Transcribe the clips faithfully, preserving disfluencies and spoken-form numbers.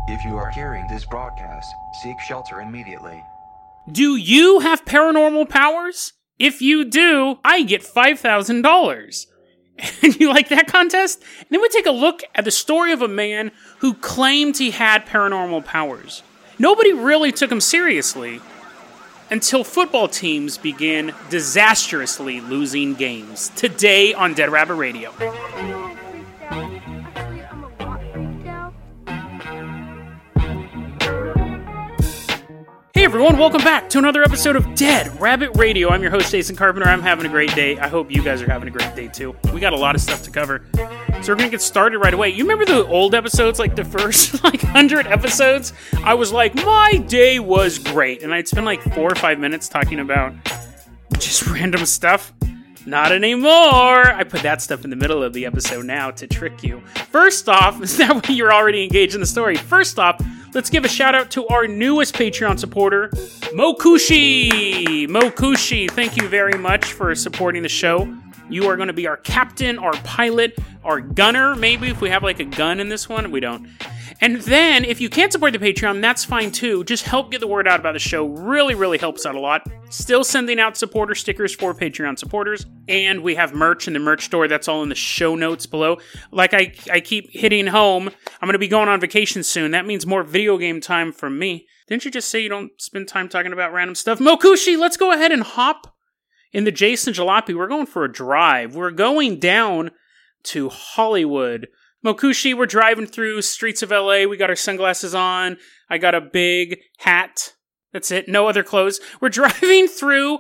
If you are hearing this broadcast, seek shelter immediately. Do you have paranormal powers? If you do, I get five thousand dollars. And you like that contest? And then we take a look at the story of a man who claimed he had paranormal powers. Nobody really took him seriously until football teams began disastrously losing games. Today on Dead Rabbit Radio. Hey everyone, welcome back to another episode of Dead Rabbit Radio. I'm your host, Jason Carpenter. I'm having a great day. I hope you guys are having a great day too. We got a lot of stuff to cover. So we're going to get started right away. You remember the old episodes, like the first like one hundred episodes? I was like, my day was great. And I'd spend like four or five minutes talking about just random stuff. Not anymore. I put that stuff in the middle of the episode now to trick you. First off, is that way you're already engaged in the story? First off, let's give a shout out to our newest Patreon supporter, Mokushi. Mokushi, thank you very much for supporting the show. You are going to be our captain, our pilot, our gunner, maybe, if we have like a gun in this one. We don't. And then, if you can't support the Patreon, that's fine too. Just help get the word out about the show. Really, really helps out a lot. Still sending out supporter stickers for Patreon supporters. And we have merch in the merch store. That's all in the show notes below. Like I, I keep hitting home, I'm going to be going on vacation soon. That means more video game time from me. Didn't you just say you don't spend time talking about random stuff? Mokushi, let's go ahead and hop in the Jason Jalopy. We're going for a drive. We're going down to Hollywood. Mokushi, we're driving through streets of L A. We got our sunglasses on. I got a big hat. That's it. No other clothes. We're driving through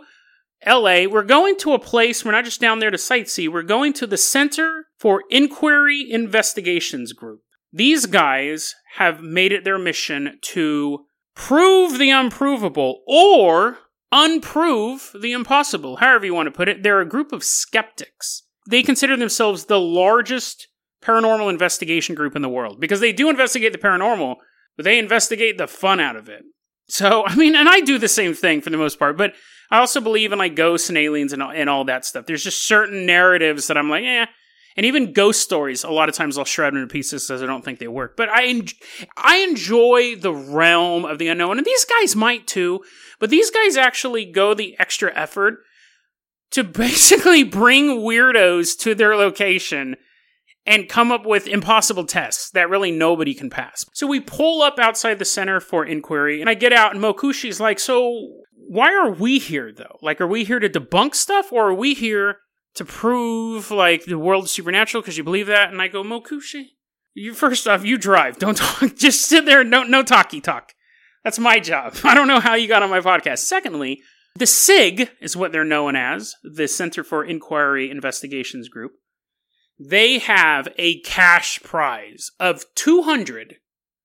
L A. We're going to a place. We're not just down there to sightsee. We're going to the Center for Inquiry Investigations Group. These guys have made it their mission to prove the unprovable or unprove the impossible. However you want to put it. They're a group of skeptics. They consider themselves the largest paranormal investigation group in the world, because they do investigate the paranormal, but they investigate the fun out of it. So, I mean, and I do the same thing for the most part, but I also believe in like ghosts and aliens and all, and all that stuff. There's just certain narratives that I'm like, eh, and even ghost stories, a lot of times I'll shred them to pieces because I don't think they work. But I, en- I enjoy the realm of the unknown, and these guys might too, but these guys actually go the extra effort to basically bring weirdos to their location and come up with impossible tests that really nobody can pass. So we pull up outside the Center for Inquiry, and I get out, and Mokushi's like, so why are we here, though? Like, are we here to debunk stuff, or are we here to prove, like, the world is supernatural because you believe that? And I go, Mokushi, you first off, you drive. Don't talk. Just sit there. No, no talky talk. That's my job. I don't know how you got on my podcast. Secondly, the S I G is what they're known as, the Center for Inquiry Investigations Group. They have a cash prize of two hundred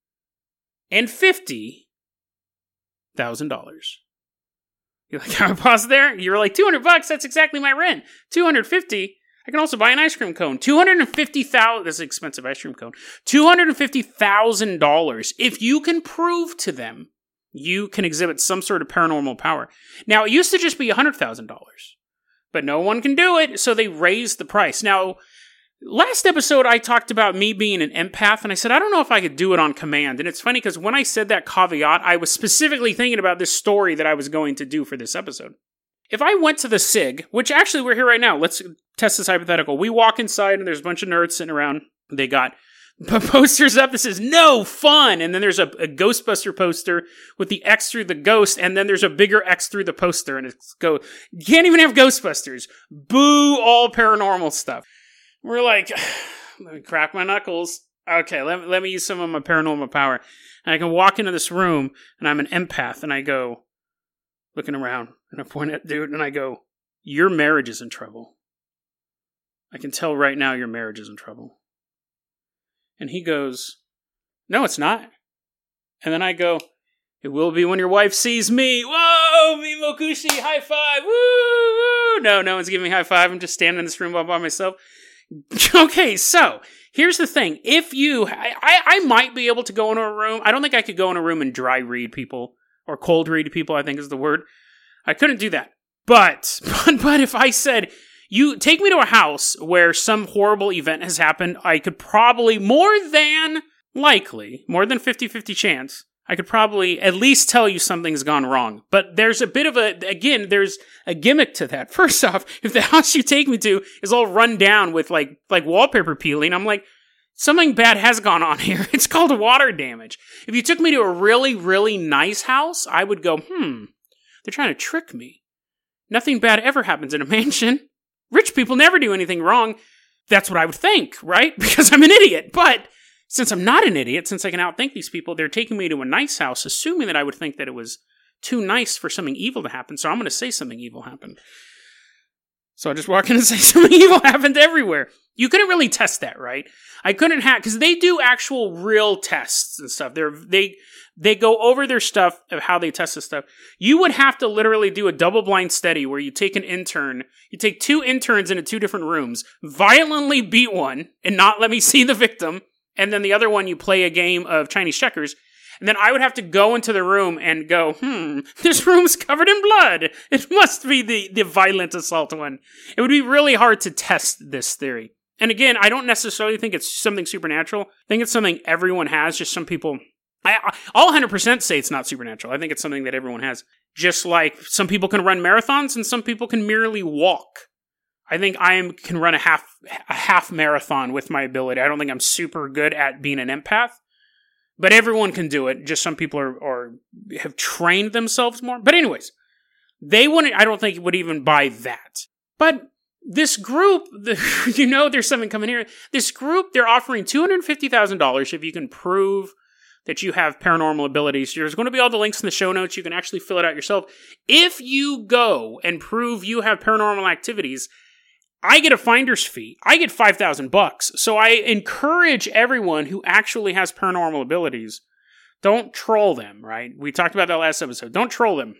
fifty thousand dollars. You're like, I pause there? You were like, two hundred bucks? That's exactly my rent. two hundred fifty I can also buy an ice cream cone. two hundred fifty thousand dollars. That's an expensive ice cream cone. two hundred fifty thousand dollars. If you can prove to them you can exhibit some sort of paranormal power. Now, it used to just be one hundred thousand dollars. But no one can do it, so they raised the price. Now, last episode, I talked about me being an empath, and I said, I don't know if I could do it on command. And it's funny, because when I said that caveat, I was specifically thinking about this story that I was going to do for this episode. If I went to the S I G, which actually we're here right now, let's test this hypothetical. We walk inside, and there's a bunch of nerds sitting around. They got posters up that says, no fun! And then there's a, a Ghostbuster poster with the X through the ghost, and then there's a bigger X through the poster, and it's go, you can't even have Ghostbusters. Boo all paranormal stuff. We're like, let me crack my knuckles. Okay, let, let me use some of my paranormal power. And I can walk into this room, and I'm an empath, and I go, looking around, and I point at dude, and I go, your marriage is in trouble. I can tell right now your marriage is in trouble. And he goes, no, it's not. And then I go, it will be when your wife sees me. Whoa, me Mokushi, high five. Woo, woo. No, no one's giving me high five. I'm just standing in this room all by myself. Okay, so here's the thing. If you, I, I, I might be able to go into a room. I don't think I could go in a room and dry read people, or cold read people, I think is the word. I couldn't do that. But, but, but if I said, you take me to a house where some horrible event has happened, I could probably, more than likely, more than fifty-fifty chance, I could probably at least tell you something's gone wrong. But there's a bit of a, again, there's a gimmick to that. First off, if the house you take me to is all run down with like like wallpaper peeling, I'm like, something bad has gone on here. It's called water damage. If you took me to a really, really nice house, I would go, hmm, they're trying to trick me. Nothing bad ever happens in a mansion. Rich people never do anything wrong. That's what I would think, right? Because I'm an idiot. But since I'm not an idiot, since I can outthink these people, they're taking me to a nice house, assuming that I would think that it was too nice for something evil to happen. So I'm going to say something evil happened. So I just walk in and say something evil happened everywhere. You couldn't really test that, right? I couldn't have, because they do actual real tests and stuff. They're, they they go over their stuff of how they test this stuff. You would have to literally do a double-blind study where you take an intern, you take two interns into two different rooms, violently beat one, and not let me see the victim, and then the other one you play a game of Chinese checkers, and then I would have to go into the room and go, hmm, this room's covered in blood. It must be the, the violent assault one. It would be really hard to test this theory. And again, I don't necessarily think it's something supernatural. I think it's something everyone has, just some people... I, I'll one hundred percent say it's not supernatural. I think it's something that everyone has. Just like some people can run marathons and some people can merely walk. I think I am, can run a half a half marathon with my ability. I don't think I'm super good at being an empath. But everyone can do it. Just some people are, are have trained themselves more. But anyways, they wouldn't, I don't think, would even buy that. But this group, the, you know there's something coming here. This group, they're offering two hundred fifty thousand dollars if you can prove that you have paranormal abilities. There's going to be all the links in the show notes. You can actually fill it out yourself. If you go and prove you have paranormal activities, I get a finder's fee. I get five thousand bucks. So I encourage everyone who actually has paranormal abilities, don't troll them, right? We talked about that last episode. Don't troll them.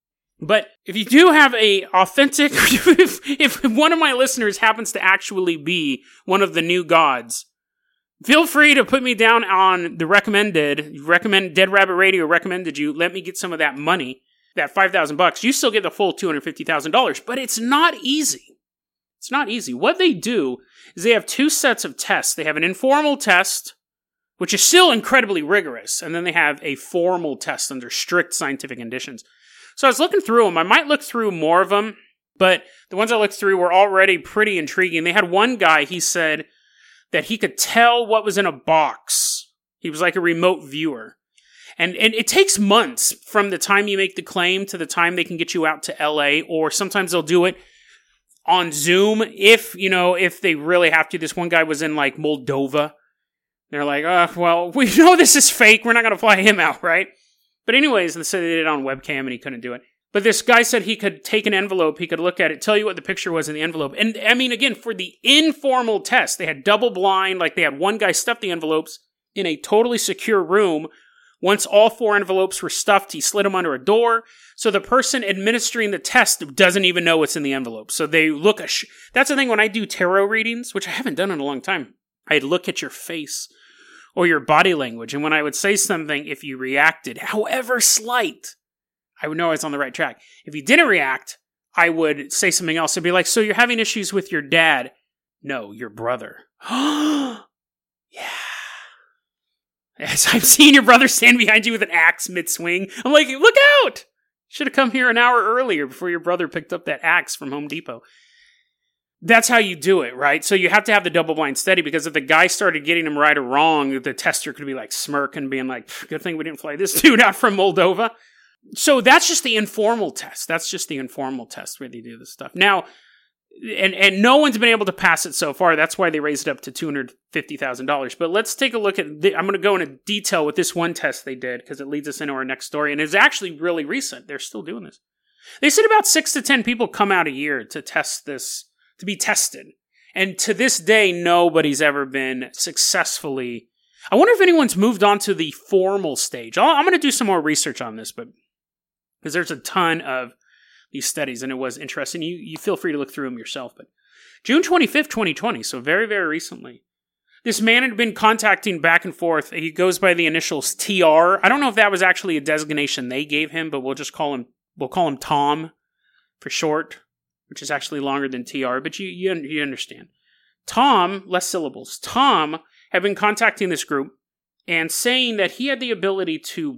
But if you do have a authentic, if, if one of my listeners happens to actually be one of the new gods, feel free to put me down on the recommended, recommend Dead Rabbit Radio recommended you. Let me get some of that money, that five thousand bucks. You still get the full two hundred fifty thousand dollars, but it's not easy. It's not easy. What they do is they have two sets of tests. They have an informal test, which is still incredibly rigorous, and then they have a formal test under strict scientific conditions. So I was looking through them. I might look through more of them, but the ones I looked through were already pretty intriguing. They had one guy, he said that he could tell what was in a box. He was like a remote viewer. And, and it takes months from the time you make the claim to the time they can get you out to L A, or sometimes they'll do it on Zoom if, you know, if they really have to. This one guy was in like Moldova. They're like, oh, well, we know this is fake. We're not going to fly him out, right? But anyways, they said they did it on webcam and he couldn't do it. But this guy said he could take an envelope, he could look at it, tell you what the picture was in the envelope. And I mean, again, for the informal test, they had double blind, like they had one guy stuff the envelopes in a totally secure room. Once all four envelopes were stuffed, he slid them under a door. So the person administering the test doesn't even know what's in the envelope. So they look at, sh- that's the thing when I do tarot readings, which I haven't done in a long time. I'd look at your face or your body language. And when I would say something, if you reacted, however slight, I would know I was on the right track. If you didn't react, I would say something else. It'd be like, so you're having issues with your dad? No, your brother. Yeah. Yes, I've seen your brother stand behind you with an axe mid-swing. I'm like, look out! Should have come here an hour earlier before your brother picked up that axe from Home Depot. That's how you do it, right? So you have to have the double-blind study, because if the guy started getting him right or wrong, the tester could be like smirking, being like, good thing we didn't fly this dude out from Moldova. So that's just the informal test. That's just the informal test where they do this stuff. Now, and and no one's been able to pass it so far. That's why they raised it up to two hundred fifty thousand dollars. But let's take a look at, the, I'm going to go into detail with this one test they did, because it leads us into our next story. And it's actually really recent. They're still doing this. They said about six to ten people come out a year to test this, to be tested. And to this day, nobody's ever been successfully. I wonder if anyone's moved on to the formal stage. I'll, I'm going to do some more research on this, but because there's a ton of these studies, and it was interesting. You you feel free to look through them yourself. But June twenty-fifth, twenty twenty, so very, very recently, this man had been contacting back and forth. He goes by the initials T R. I don't know if that was actually a designation they gave him, but we'll just call him, we'll call him Tom for short, which is actually longer than T R, but you, you, you understand. Tom, less syllables. Tom had been contacting this group, and saying that he had the ability to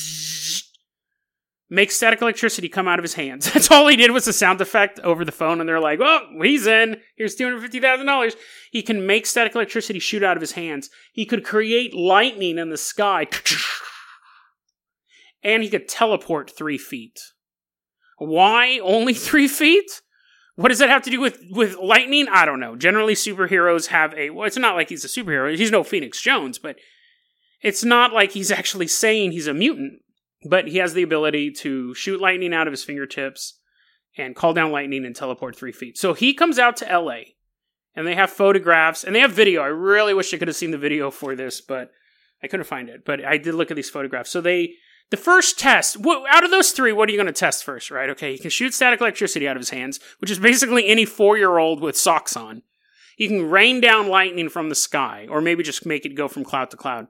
make static electricity come out of his hands. That's all he did was a sound effect over the phone, and they're like, well, he's in. Here's two hundred fifty thousand dollars. He can make static electricity shoot out of his hands. He could create lightning in the sky. And he could teleport three feet. Why only three feet? What does that have to do with, with lightning? I don't know. Generally, superheroes have a... Well, it's not like he's a superhero. He's no Phoenix Jones, but it's not like he's actually saying he's a mutant. But he has the ability to shoot lightning out of his fingertips and call down lightning and teleport three feet. So he comes out to L A, and they have photographs, and they have video. I really wish I could have seen the video for this, but I couldn't find it. But I did look at these photographs. So they... The first test, out of those three, what are you going to test first, right? Okay, he can shoot static electricity out of his hands, which is basically any four-year-old with socks on. He can rain down lightning from the sky, or maybe just make it go from cloud to cloud.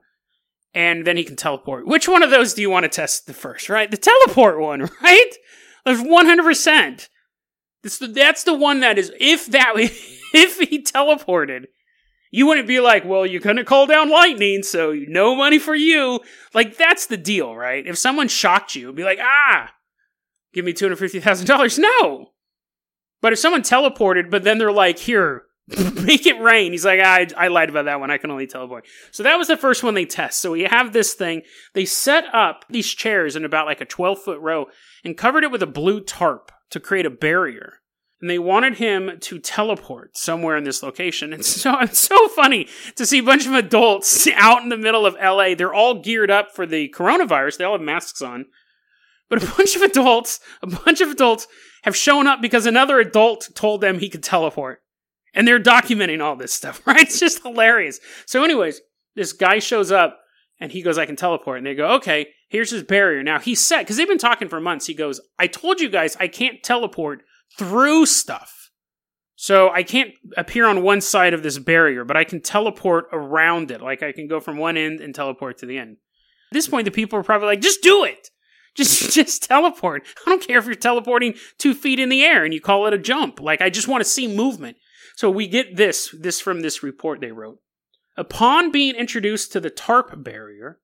And then he can teleport. Which one of those do you want to test the first, right? The teleport one, right? That's one hundred percent. That's the, that's the one that is, if that, if he teleported, you wouldn't be like, well, you couldn't call down lightning, so no money for you. Like, that's the deal, right? If someone shocked you, it'd be like, ah, give me two hundred fifty thousand dollars. No. But if someone teleported, but then they're like, here, make it rain. He's like, ah, I, I lied about that one. I can only teleport. So that was the first one they test. So we have this thing. They set up these chairs in about like a twelve-foot row and covered it with a blue tarp to create a barrier. And they wanted him to teleport somewhere in this location. And so it's so funny to see a bunch of adults out in the middle of L A. They're all geared up for the coronavirus. They all have masks on. But a bunch of adults, a bunch of adults have shown up because another adult told them he could teleport. And they're documenting all this stuff, right? It's just hilarious. So anyways, this guy shows up and he goes, I can teleport. And they go, okay, here's his barrier. Now he said, because they've been talking for months, he goes, I told you guys I can't teleport through stuff. So I can't appear on one side of this barrier, but I can teleport around it. Like I can go from one end and teleport to the end. At this point, the people are probably like, just do it. Just, just teleport. I don't care if you're teleporting two feet in the air and you call it a jump. Like, I just want to see movement. So we get this, this from this report they wrote. Upon being introduced to the TARP barrier,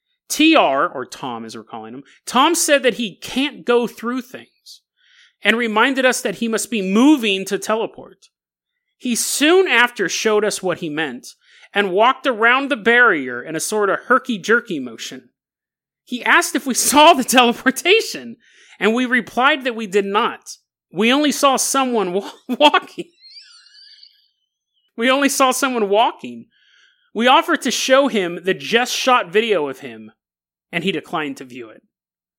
T R, or Tom as we're calling him, Tom said that he can't go through things, and reminded us that he must be moving to teleport. He soon after showed us what he meant, and walked around the barrier in a sort of herky-jerky motion. He asked if we saw the teleportation, and we replied that we did not. We only saw someone wa- walking. We only saw someone walking. We offered to show him the just shot video of him, and he declined to view it.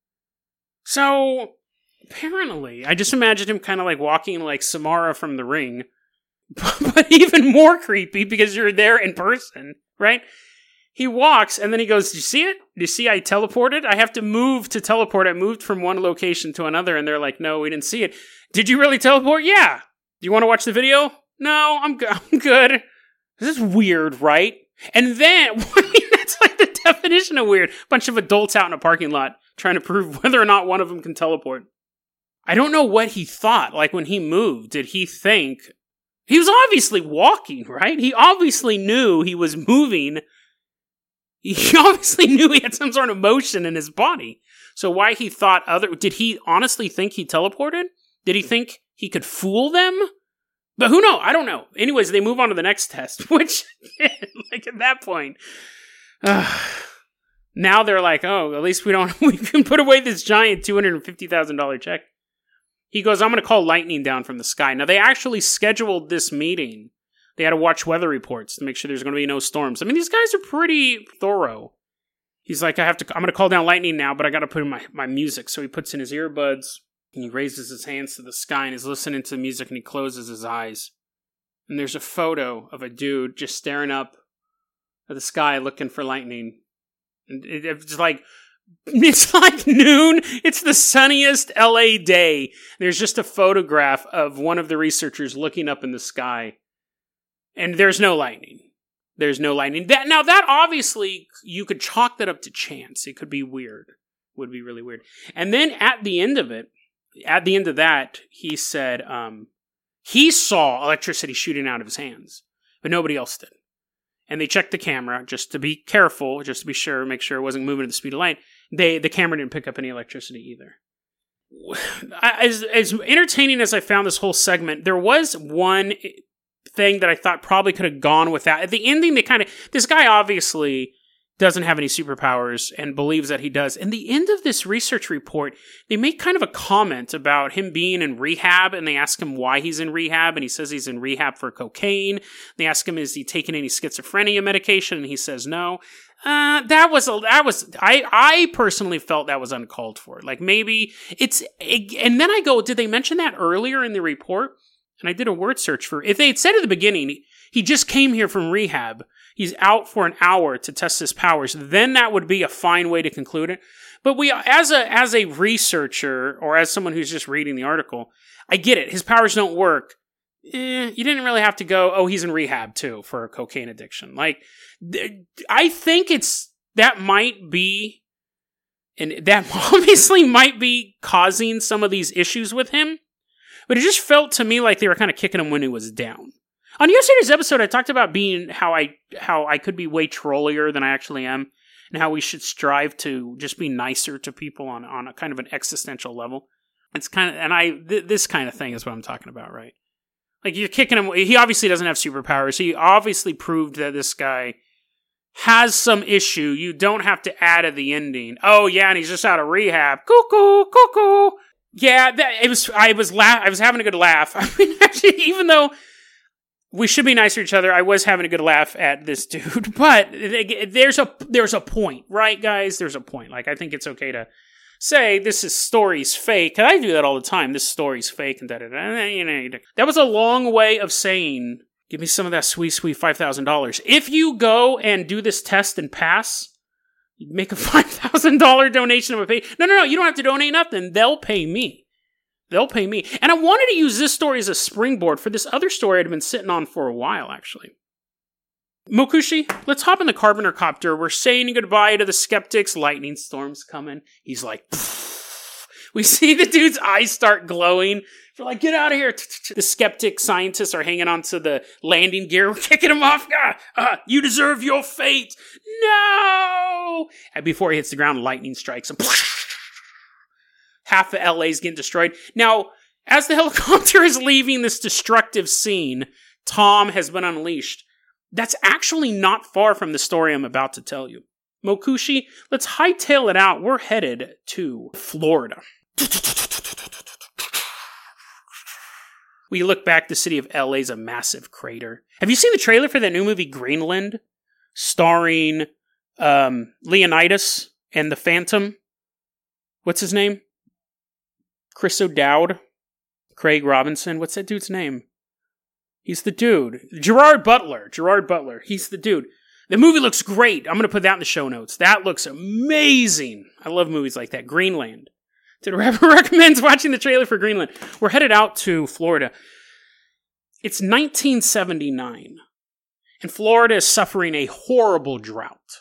So, apparently, I just imagined him kind of like walking like Samara from The Ring, but even more creepy because you're there in person, right? He walks, and then he goes, do you see it? Do you see I teleported? I have to move to teleport. I moved from one location to another, and they're like, no, we didn't see it. Did you really teleport? Yeah. Do you want to watch the video? No, I'm, go- I'm good. This is weird, right? And then, I mean, that's like the definition of weird. Bunch of adults out in a parking lot trying to prove whether or not one of them can teleport. I don't know what he thought, like when he moved. Did he think... He was obviously walking, right? He obviously knew he was moving. He obviously knew he had some sort of motion in his body. So why he thought other... Did he honestly think he teleported? Did he think he could fool them? But who knows? I don't know. Anyways, they move on to the next test, which, like at that point, uh, now they're like, oh, at least we don't, we can put away this giant two hundred fifty thousand dollars check. He goes, I'm going to call lightning down from the sky. Now, they actually scheduled this meeting. They had to watch weather reports to make sure there's going to be no storms. I mean, these guys are pretty thorough. He's like, I have to, I'm going to call down lightning now, but I got to put in my, my music. So he puts in his earbuds. And he raises his hands to the sky and he's listening to the music and he closes his eyes. And there's a photo of a dude just staring up at the sky looking for lightning. And it, it's like, it's like noon. It's the sunniest L A day. There's just a photograph of one of the researchers looking up in the sky. And there's no lightning. There's no lightning. That, now that obviously, you could chalk that up to chance. It could be weird. Would be really weird. And then at the end of it, At the end of that, he said um, he saw electricity shooting out of his hands, but nobody else did. and they checked the camera just to be careful, just to be sure, make sure it wasn't moving at the speed of light. They the camera didn't pick up any electricity either. As, as entertaining as I found this whole segment, there was one thing that I thought probably could have gone without. At the ending, they kind of, this guy obviously doesn't have any superpowers and believes that he does. In the end of this research report, they make kind of a comment about him being in rehab, and they ask him why he's in rehab, and he says he's in rehab for cocaine. They ask him, is he taking any schizophrenia medication? And he says no. Uh, that was, a, that was, I, I personally felt that was uncalled for. Like, maybe it's, it, and then I go, did they mention that earlier in the report? And I did a word search for, if they had said at the beginning, he just came here from rehab, he's out for an hour to test his powers, then that would be a fine way to conclude it. But we, as a, as a researcher, or as someone who's just reading the article, I get it. His powers don't work. Eh, you didn't really have to go, oh, he's in rehab too for a cocaine addiction. Like, I think it's, that might be, and that obviously might be causing some of these issues with him, but it just felt to me like they were kind of kicking him when he was down. On yesterday's episode, I talked about being, how I, how I could be way trollier than I actually am, and how we should strive to just be nicer to people on, on a kind of an existential level. It's kind of, and I, th- this kind of thing is what I'm talking about, right? Like, you're kicking him, he obviously doesn't have superpowers. He obviously proved that this guy has some issue. You don't have to add at the ending, oh yeah, and he's just out of rehab. Cuckoo, cuckoo. Yeah, that, it was, I was laugh, I was having a good laugh. I mean, actually, even though we should be nice to each other, I was having a good laugh at this dude. But there's a, there's a point, right, guys? There's a point. Like, I think it's okay to say this is story's fake. And I do that all the time. This story's fake and da da da. You know, that was a long way of saying, give me some of that sweet, sweet five thousand dollars. If you go and do this test and pass, you make a five thousand dollars donation of a pay. No, no, no. You don't have to donate nothing. They'll pay me. They'll pay me. And I wanted to use this story as a springboard for this other story I'd been sitting on for a while, actually. Mokushi, let's hop in the Carpenter copter. We're saying goodbye to the skeptics. Lightning storm's coming. He's like, pfft. We see the dude's eyes start glowing. We're like, get out of here. The skeptic scientists are hanging onto the landing gear. We're kicking him off. Ah, ah, you deserve your fate. No! And before he hits the ground, lightning strikes him. Half of L A's getting destroyed. Now, as the helicopter is leaving this destructive scene, Tom has been unleashed. That's actually not far from the story I'm about to tell you. Mokushi, let's hightail it out. We're headed to Florida. We look back, the city of L A is a massive crater. Have you seen the trailer for that new movie Greenland? Starring um, Leonidas and the Phantom? What's his name? Chris O'Dowd? Craig Robinson? What's that dude's name? He's the dude. Gerard Butler. Gerard Butler. He's the dude. The movie looks great. I'm going to put that in the show notes. That looks amazing. I love movies like that. Greenland. Did Rapper recommends watching the trailer for Greenland. We're headed out to Florida. It's nineteen seventy-nine. And Florida is suffering a horrible drought.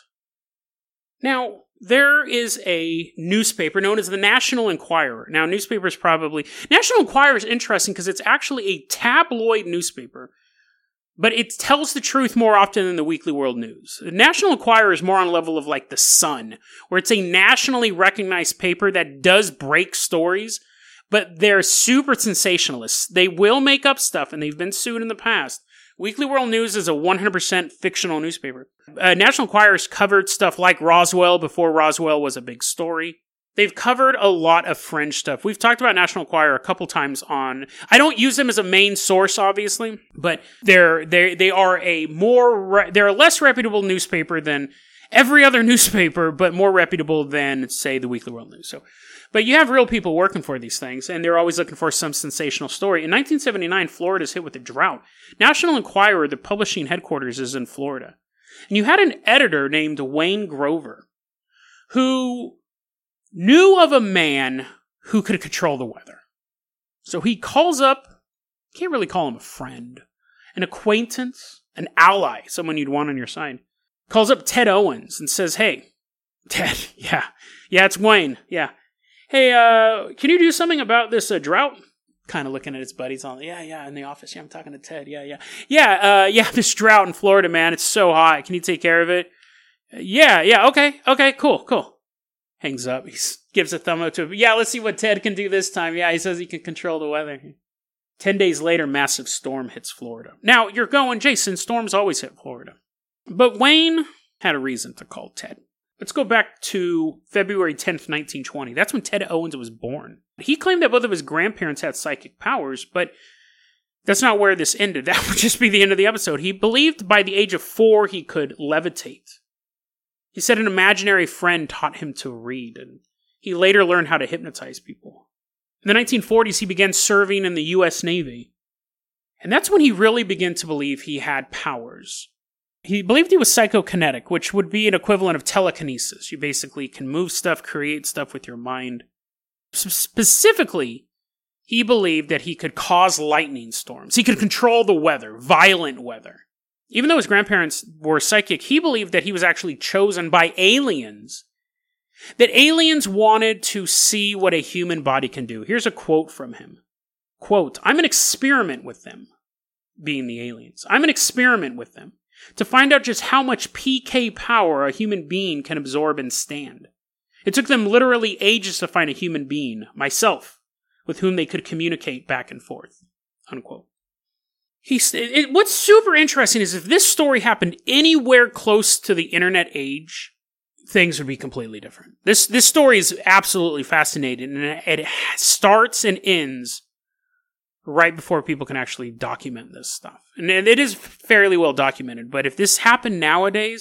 Now, there is a newspaper known as the National Enquirer. Now, newspapers probably... National Enquirer is interesting because it's actually a tabloid newspaper, but it tells the truth more often than the Weekly World News. The National Enquirer is more on the level of like the Sun, where it's a nationally recognized paper that does break stories, but they're super sensationalists. They will make up stuff, and they've been sued in the past. Weekly World News is a one hundred percent fictional newspaper. Uh, National Enquirer's covered stuff like Roswell before Roswell was a big story. They've covered a lot of fringe stuff. We've talked about National Enquirer a couple times on... I don't use them as a main source, obviously, but they're they they are a more... Re- they're a less reputable newspaper than every other newspaper, but more reputable than, say, the Weekly World News. So, but you have real people working for these things, and they're always looking for some sensational story. In nineteen seventy-nine, Florida is hit with a drought. National Enquirer, the publishing headquarters, is in Florida. And you had an editor named Wayne Grover, who knew of a man who could control the weather. So he calls up, can't really call him a friend, an acquaintance, an ally, someone you'd want on your side. Calls up Ted Owens and says, hey, Ted, yeah, yeah, it's Wayne, yeah. Hey, uh, can you do something about this uh, drought? kind of looking at his buddies on, yeah, yeah, in the office. Yeah, I'm talking to Ted. Yeah, yeah. Yeah, uh, yeah, this drought in Florida, man. It's so hot. Can you take care of it? Uh, yeah, yeah, okay, okay, cool, cool. Hangs up. He gives a thumb up to him. Yeah, let's see what Ted can do this time. Yeah, he says he can control the weather. Ten days later, massive storm hits Florida. Now, you're going, Jason, storms always hit Florida. But Wayne had a reason to call Ted. Let's go back to February tenth, nineteen twenty. That's when Ted Owens was born. He claimed that both of his grandparents had psychic powers, but that's not where this ended. That would just be the end of the episode. He believed by the age of four he could levitate. He said an imaginary friend taught him to read, and he later learned how to hypnotize people. In the nineteen forties, he began serving in the U S Navy. And that's when he really began to believe he had powers. He believed he was psychokinetic, which would be an equivalent of telekinesis. You basically can move stuff, create stuff with your mind. Specifically, he believed that he could cause lightning storms. He could control the weather, violent weather. Even though his grandparents were psychic, he believed that he was actually chosen by aliens. That aliens wanted to see what a human body can do. Here's a quote from him. Quote, "I'm an experiment with them," being the aliens. "I'm an experiment with them to find out just how much P K power a human being can absorb and stand. It took them literally ages to find a human being, myself, with whom they could communicate back and forth." Unquote. He's, it, what's super interesting is if this story happened anywhere close to the internet age, things would be completely different. This this story is absolutely fascinating, and it starts and ends right before people can actually document this stuff. And it is fairly well documented, but if this happened nowadays,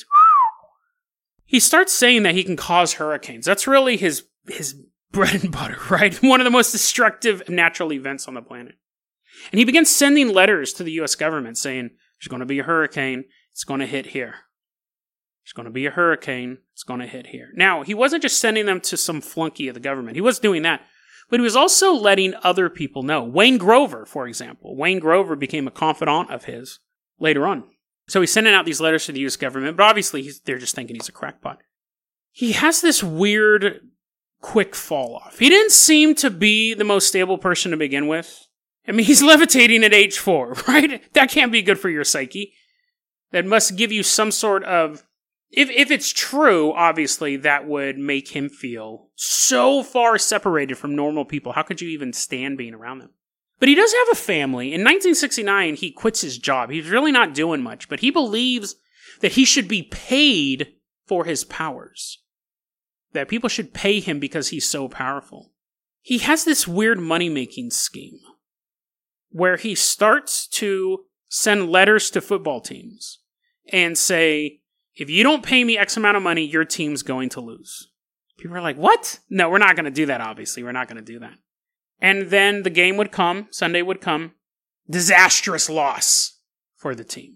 he starts saying that he can cause hurricanes. That's really his his bread and butter, right? One of the most destructive natural events on the planet. And he begins sending letters to the U S government saying, there's going to be a hurricane, it's going to hit here. There's going to be a hurricane, it's going to hit here. Now, he wasn't just sending them to some flunky of the government. He was doing that. But he was also letting other people know. Wayne Grover, for example. Wayne Grover became a confidant of his later on. So he's sending out these letters to the U S government, but obviously he's, they're just thinking he's a crackpot. He has this weird, quick fall off. He didn't seem to be the most stable person to begin with. I mean, he's levitating at age four, right? That can't be good for your psyche. That must give you some sort of... If if it's true, obviously, that would make him feel so far separated from normal people. How could you even stand being around them? But he does have a family. In nineteen sixty-nine, he quits his job. He's really not doing much, but he believes that he should be paid for his powers. That people should pay him because he's so powerful. He has this weird money-making scheme where he starts to send letters to football teams and say, if you don't pay me X amount of money, your team's going to lose. People are like, what? No, we're not going to do that, obviously. We're not going to do that. And then the game would come, Sunday would come, disastrous loss for the team.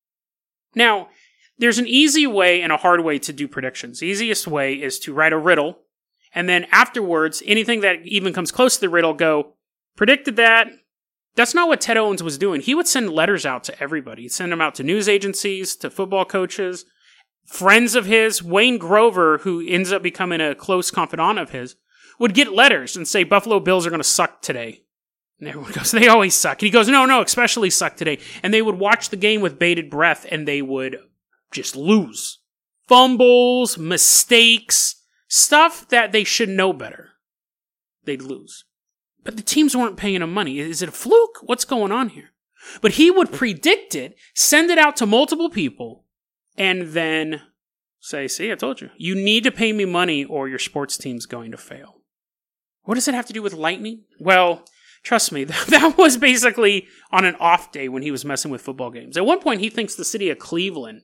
Now, there's an easy way and a hard way to do predictions. The easiest way is to write a riddle, and then afterwards, anything that even comes close to the riddle, go, predicted that. That's not what Ted Owens was doing. He would send letters out to everybody. He'd send them out to news agencies, to football coaches, friends of his. Wayne Grover, who ends up becoming a close confidant of his, would get letters and say, Buffalo Bills are going to suck today. And everyone goes, they always suck. And he goes, no, no, especially suck today. And they would watch the game with bated breath, and they would just lose. Fumbles, mistakes, stuff that they should know better. They'd lose. But the teams weren't paying him money. Is it a fluke? What's going on here? But he would predict it, send it out to multiple people, and then say, see, I told you. You need to pay me money or your sports team's going to fail. What does it have to do with lightning? Well, trust me, that was basically on an off day when he was messing with football games. At one point, he thinks the city of Cleveland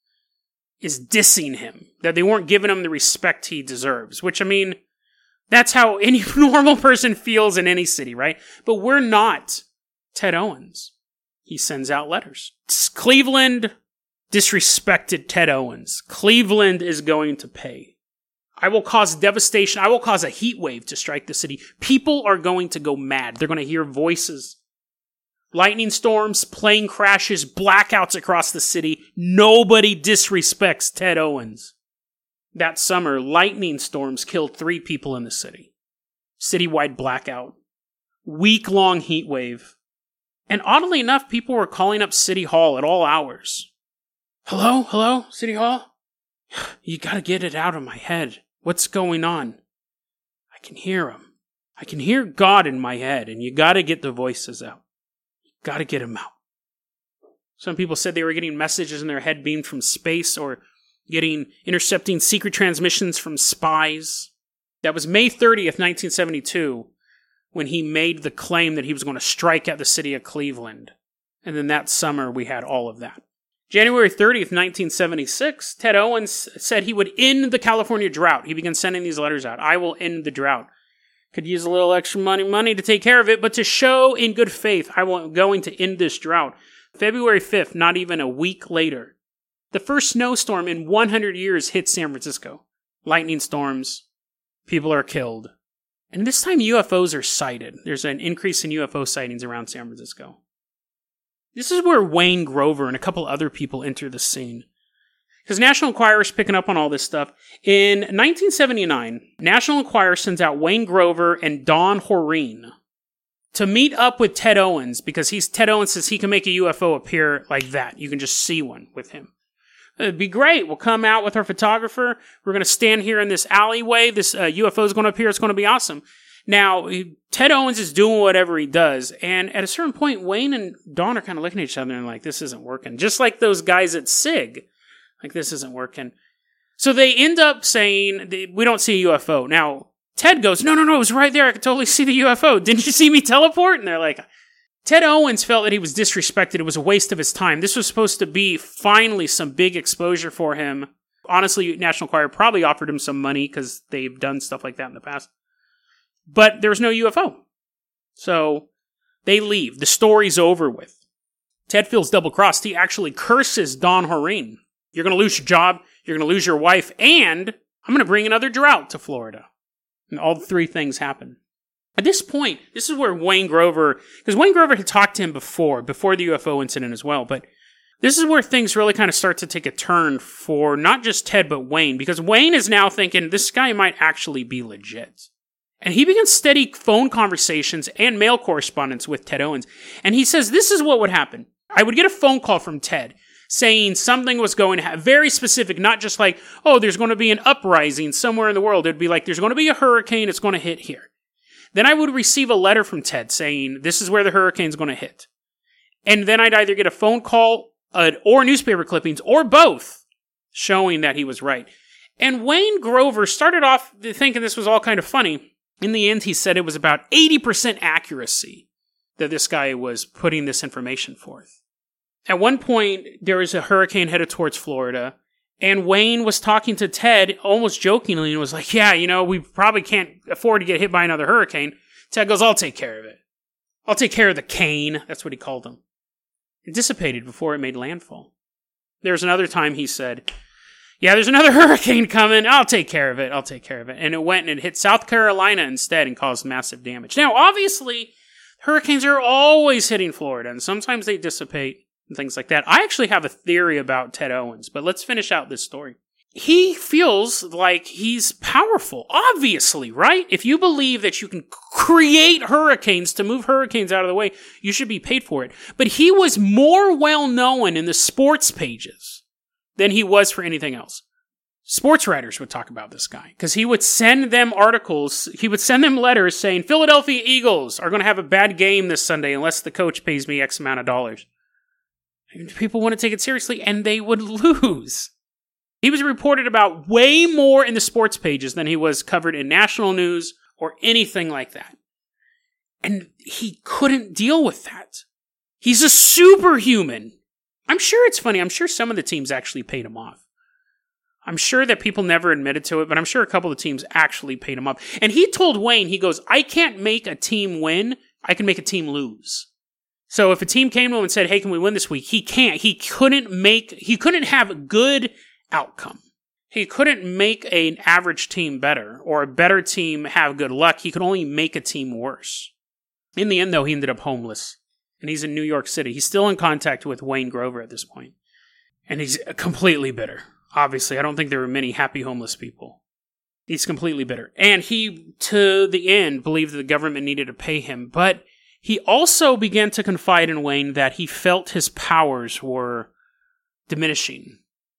is dissing him, that they weren't giving him the respect he deserves, which, I mean, that's how any normal person feels in any city, right? But we're not Ted Owens. He sends out letters. Cleveland disrespected Ted Owens. Cleveland is going to pay. I will cause devastation. I will cause a heat wave to strike the city. People are going to go mad. They're going to hear voices. Lightning storms, plane crashes, blackouts across the city. Nobody disrespects Ted Owens. That summer, lightning storms killed three people in the city. Citywide blackout. week-long heat wave. And oddly enough, people were calling up City Hall at all hours. Hello? Hello? City Hall? You gotta get it out of my head. What's going on? I can hear him. I can hear God in my head, and you gotta get the voices out. You gotta get them out. Some people said they were getting messages in their head beamed from space, or getting intercepting secret transmissions from spies. That was May thirtieth, nineteen seventy-two, when he made the claim that he was going to strike at the city of Cleveland. And then that summer, we had all of that. January thirtieth, nineteen seventy-six, Ted Owens said he would end the California drought. He began sending these letters out. I will end the drought. Could use a little extra money, money to take care of it, but to show in good faith, I am going to end this drought. February fifth, not even a week later, the first snowstorm in one hundred years hit San Francisco. Lightning storms. People are killed. And this time U F Os are sighted. There's an increase in U F O sightings around San Francisco. This is where Wayne Grover and a couple other people enter the scene. Because National Enquirer is picking up on all this stuff. In nineteen seventy-nine, National Enquirer sends out Wayne Grover and Don Horine to meet up with Ted Owens, because he's Ted Owens says he can make a U F O appear like that. You can just see one with him. It'd be great. We'll come out with our photographer. We're going to stand here in this alleyway. This uh, U F O is going to appear. It's going to be awesome. Now, Ted Owens is doing whatever he does. And at a certain point, Wayne and Don are kind of looking at each other and like, this isn't working. Just like those guys at SIG. Like, this isn't working. So they end up saying, we don't see a U F O. Now, Ted goes, no, no, no, it was right there. I could totally see the U F O. Didn't you see me teleport? And they're like, Ted Owens felt that he was disrespected. It was a waste of his time. This was supposed to be finally some big exposure for him. Honestly, National Enquirer probably offered him some money because they've done stuff like that in the past. But there was no U F O. So they leave. The story's over with. Ted feels double-crossed. He actually curses Don Horine. You're going to lose your job. You're going to lose your wife. And I'm going to bring another drought to Florida. And all three things happen. At this point, this is where Wayne Grover, because Wayne Grover had talked to him before, before the U F O incident as well, but this is where things really kind of start to take a turn for not just Ted, but Wayne, because Wayne is now thinking this guy might actually be legit. And he begins steady phone conversations and mail correspondence with Ted Owens. And he says, this is what would happen. I would get a phone call from Ted saying something was going to happen, very specific, not just like, oh, there's going to be an uprising somewhere in the world. It'd be like, there's going to be a hurricane, it's going to hit here. Then I would receive a letter from Ted saying, this is where the hurricane's going to hit. And then I'd either get a phone call uh, or newspaper clippings, or both, showing that he was right. And Wayne Grover started off thinking this was all kind of funny. In the end, he said it was about eighty percent accuracy that this guy was putting this information forth. At one point, there was a hurricane headed towards Florida, and Wayne was talking to Ted almost jokingly and was like, yeah, you know, we probably can't afford to get hit by another hurricane. Ted goes, I'll take care of it. I'll take care of the cane. That's what he called them. It dissipated before it made landfall. There was another time he said, yeah, there's another hurricane coming. I'll take care of it. I'll take care of it. And it went and it hit South Carolina instead and caused massive damage. Now, obviously, hurricanes are always hitting Florida, and sometimes they dissipate. And things like that. I actually have a theory about Ted Owens, but let's finish out this story. He feels like he's powerful, obviously, right? If you believe that you can create hurricanes to move hurricanes out of the way, you should be paid for it. But he was more well-known in the sports pages than he was for anything else. Sports writers would talk about this guy because he would send them articles. He would send them letters saying, Philadelphia Eagles are going to have a bad game this Sunday unless the coach pays me X amount of dollars. People wouldn't take it seriously, and they would lose. He was reported about way more in the sports pages than he was covered in national news or anything like that. And he couldn't deal with that. He's a superhuman. I'm sure it's funny. I'm sure some of the teams actually paid him off. I'm sure that people never admitted to it, but I'm sure a couple of teams actually paid him off. And he told Wayne, he goes, I can't make a team win. I can make a team lose. So if a team came to him and said, hey, can we win this week? He can't. He couldn't make, he couldn't have a good outcome. He couldn't make an average team better or a better team have good luck. He could only make a team worse. In the end, though, he ended up homeless. And he's in New York City. He's still in contact with Wayne Grover at this point. And he's completely bitter. Obviously, I don't think there were many happy homeless people. He's completely bitter. And he, to the end, believed that the government needed to pay him. But he also began to confide in Wayne that he felt his powers were diminishing.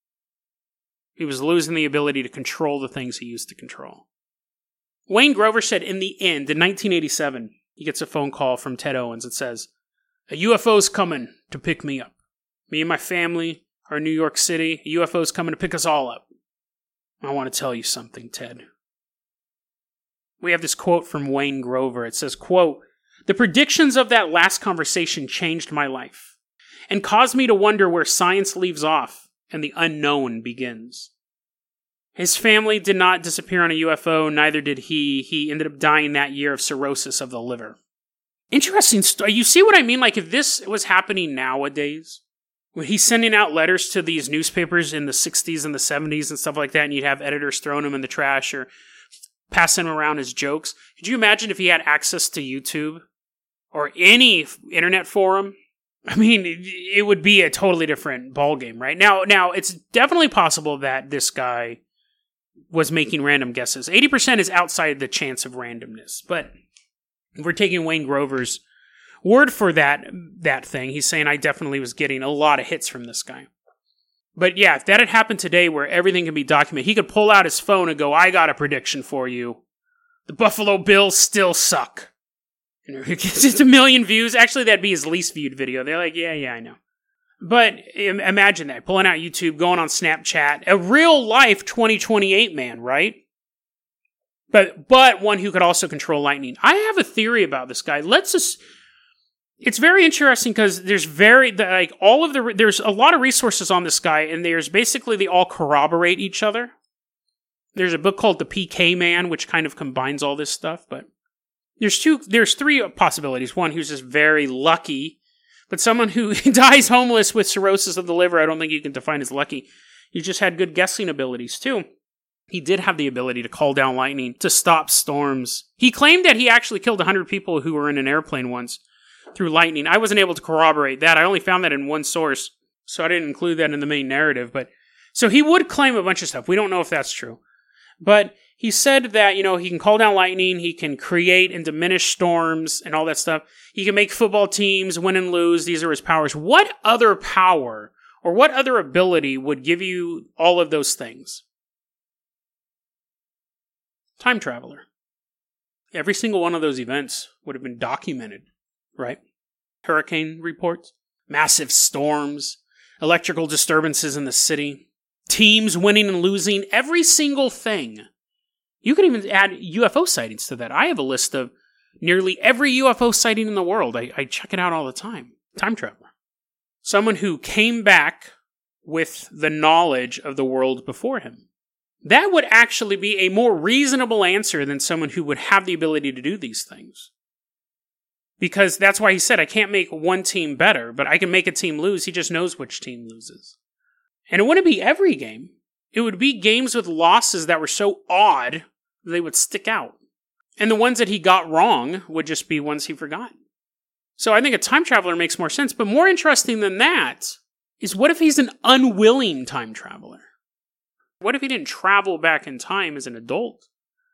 He was losing the ability to control the things he used to control. Wayne Grover said in the end, in nineteen eighty-seven, he gets a phone call from Ted Owens that says, "A U F O's coming to pick me up. Me and my family are in New York City. A U F O's coming to pick us all up. I want to tell you something, Ted." We have this quote from Wayne Grover. It says, quote, "The predictions of that last conversation changed my life and caused me to wonder where science leaves off and the unknown begins." His family did not disappear on a U F O, neither did he. He ended up dying that year of cirrhosis of the liver. Interesting story. You see what I mean? Like, if this was happening nowadays, when he's sending out letters to these newspapers in the sixties and the seventies and stuff like that, and you'd have editors throwing them in the trash or passing them around as jokes. Could you imagine if he had access to YouTube or any internet forum? I mean, it, it would be a totally different ballgame, right? Now, now, it's definitely possible that this guy was making random guesses. eighty percent is outside the chance of randomness, but we're taking Wayne Grover's word for that that thing. He's saying, I definitely was getting a lot of hits from this guy. But yeah, if that had happened today where everything can be documented, he could pull out his phone and go, "I got a prediction for you. The Buffalo Bills still suck." And it gets a million views. Actually, that'd be his least viewed video. They're like, yeah, yeah, I know. But imagine that, pulling out YouTube, going on Snapchat, a real life twenty twenty-eight man, right? But but one who could also control lightning. I have a theory about this guy. Let's just, it's very interesting because there's very, like, all of the, there's a lot of resources on this guy, and there's basically, they all corroborate each other. There's a book called The P K Man, which kind of combines all this stuff, but there's two, there's three possibilities. One who's just very lucky, but someone who dies homeless with cirrhosis of the liver, I don't think you can define as lucky. He just had good guessing abilities, too. He did have the ability to call down lightning, to stop storms. He claimed that he actually killed one hundred people who were in an airplane once through lightning. I wasn't able to corroborate that. I only found that in one source, so I didn't include that in the main narrative. But so he would claim a bunch of stuff. We don't know if that's true. But he said that, you know, he can call down lightning, he can create and diminish storms and all that stuff. He can make football teams win and lose. These are his powers. What other power or what other ability would give you all of those things? Time traveler. Every single one of those events would have been documented, right? Hurricane reports, massive storms, electrical disturbances in the city, teams winning and losing, every single thing. You could even add U F O sightings to that. I have a list of nearly every U F O sighting in the world. I, I check it out all the time. Time traveler. Someone who came back with the knowledge of the world before him. That would actually be a more reasonable answer than someone who would have the ability to do these things. Because that's why he said, I can't make one team better, but I can make a team lose. He just knows which team loses. And it wouldn't be every game. It would be games with losses that were so odd that they would stick out. And the ones that he got wrong would just be ones he forgot. So I think a time traveler makes more sense. But more interesting than that is, what if he's an unwilling time traveler? What if he didn't travel back in time as an adult,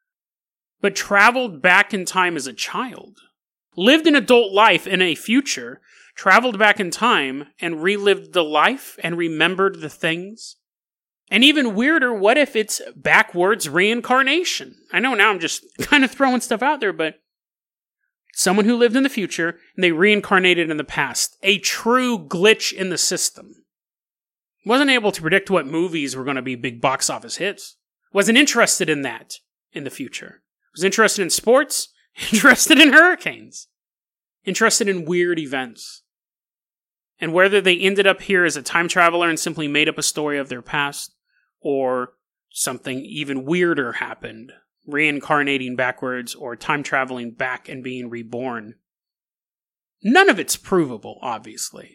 but traveled back in time as a child? Lived an adult life in a future, traveled back in time and relived the life and remembered the things? And even weirder, what if it's backwards reincarnation? I know now I'm just kind of throwing stuff out there, but someone who lived in the future and they reincarnated in the past. A true glitch in the system. Wasn't able to predict what movies were going to be big box office hits. Wasn't interested in that in the future. Was interested in sports. Interested in hurricanes. Interested in weird events. And whether they ended up here as a time traveler and simply made up a story of their past, or something even weirder happened, reincarnating backwards or time traveling back and being reborn. None of it's provable, obviously.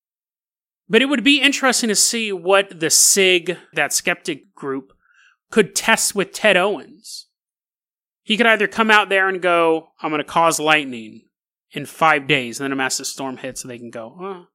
But it would be interesting to see what the S I G, that skeptic group, could test with Ted Owens. He could either come out there and go, I'm going to cause lightning in five days, and then a massive storm hits and they can go, oh.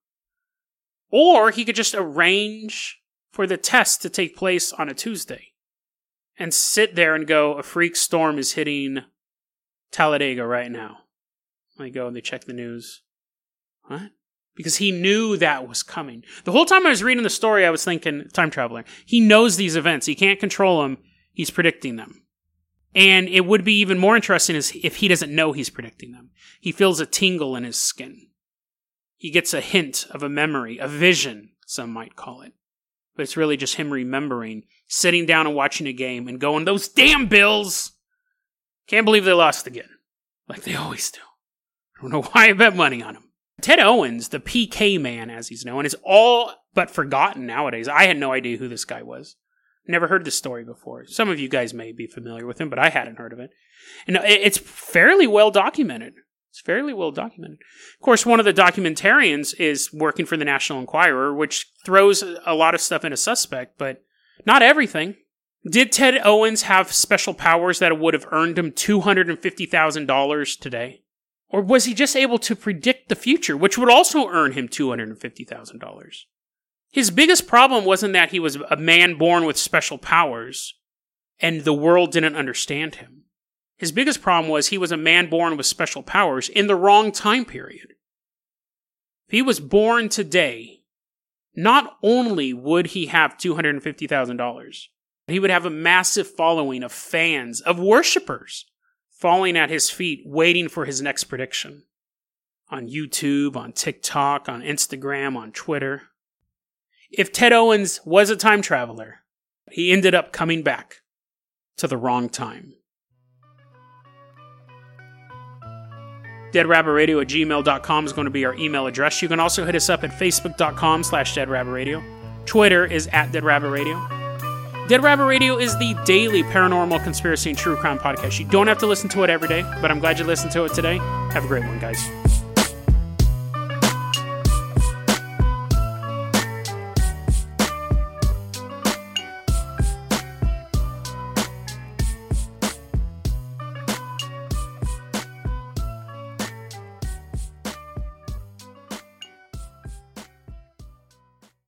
Or he could just arrange for the test to take place on a Tuesday. and sit there and go, a freak storm is hitting Talladega right now. They go and they check the news. What? Because he knew that was coming. The whole time I was reading the story, I was thinking, time traveler. He knows these events. He can't control them. He's predicting them. And it would be even more interesting is if he doesn't know he's predicting them. He feels a tingle in his skin. He gets a hint of a memory, a vision, some might call it. But it's really just him remembering, sitting down and watching a game and going, those damn Bills! Can't believe they lost again. Like they always do. I don't know why I bet money on them. Ted Owens, the P K man, as he's known, is all but forgotten nowadays. I had no idea who this guy was. Never heard this story before. Some of you guys may be familiar with him, but I hadn't heard of it. And it's fairly well documented. It's fairly well documented. Of course, one of the documentarians is working for the National Enquirer, which throws a lot of stuff in a suspect, but not everything. Did Ted Owens have special powers that would have earned him two hundred fifty thousand dollars today? Or was he just able to predict the future, which would also earn him two hundred fifty thousand dollars? His biggest problem wasn't that he was a man born with special powers and the world didn't understand him. His biggest problem was he was a man born with special powers in the wrong time period. If he was born today, not only would he have two hundred fifty thousand dollars, he would have a massive following of fans, of worshipers, falling at his feet, waiting for his next prediction. On YouTube, on TikTok, on Instagram, on Twitter. If Ted Owens was a time traveler, he ended up coming back to the wrong time. deadrabbitradio at gmail dot com is going to be our email address. You can also hit us up at facebook dot com slash deadrabbitradio. Twitter is at deadrabbitradio. Dead Rabbit Radio is the daily paranormal conspiracy and true crime podcast. You don't have to listen to it every day, but I'm glad you listened to it today. Have a great one, guys.